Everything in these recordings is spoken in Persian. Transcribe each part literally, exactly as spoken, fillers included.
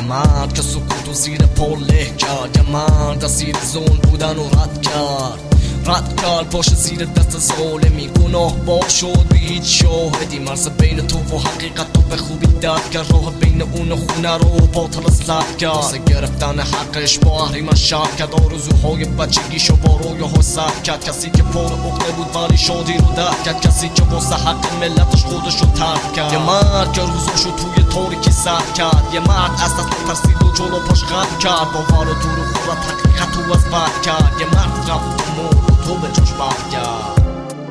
مرد که سکوت و زیر پا له کرد، یه مرد اسیر ظلم بودن و رد کرد رد کرد باش زیر دست ظالمی، گناه با شد به هیچ شاهدی. مرز بین تو و حقیقت تو به خوبی درد کرد، راه بین اون خونه رو باطل اصلاح کرد. واسه گرفتن حقش با اهریمن شهر کرد، آرزوهای بچگیشو با رویاها سر کرد. کسی که پر عقده بود ولی شادی رو درک کرد، کسی که واسه حق ملتش خودشو ترک کرد. یه مرد که روزاشو توی تاریکی سر کرد، یه مرد از دست ترسید و جلو پاش خم کرد. باور و دور و خورد حقیقت رو از بر کرد، یه مرد رفت و مرد و تو به جاش برگرد.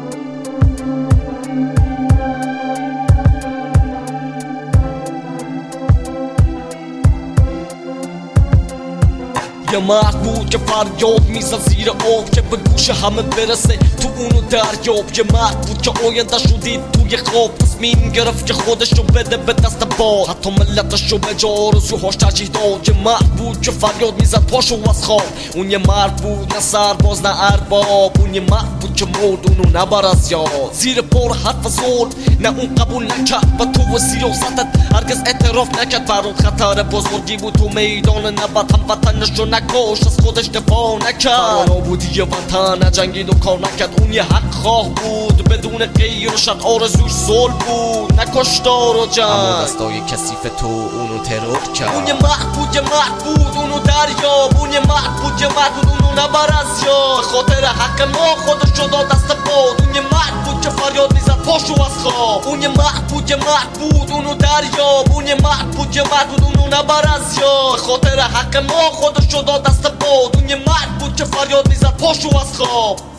یه مرد بود که فریاد میزد زیر آب که به گوش همه برسه تو اونو دریاب. یه مرد بود که آینده شدید توی خواب، تصمیم گرفت که خودشو بده به دست باد، حتی ملتشو به جا آرزوهاش ترجیح داد. یه مرد بود که فریاد میزد پاشو از خواب، اون یه مرد بود نه سرباز نه ارباب. اون یه مرد بود که مرد اونو نبر از یاد، زیر بار حرف ظلم نه اون قبول نکرد و تو و سیاستت هرگز اعتراف نکرد. برات خطر بزرگی بود تو میدان نبرد، هم وطنشو نکش از خودش دفاع نکرد. برانا بودی وطن نجنگید و کار نکرد، اون یه حق خواه بود بدون غیر و شد آرزوش ظلم بود نکشتار و جنگ. اما دستای کثیف تو اونو ترور کرد. اون یه مرد بود یه مرد بود اونو دریاب، اون یه مرد بود یه مرد بود اونو نبر از یاد. به خاطر حق ما خودشو داد دست باد، اون یه مرد بود که فریاد میزد پاشو از خواب. اون یه مرد بود یه مرد بود اونو دریاب، اون یه مرد بود یه مرد بود اونو نبر از یاد. به خاطر حق ما خودشو داد دست باد، اون یه مرد بود که فریاد میزد پاشو از خواب.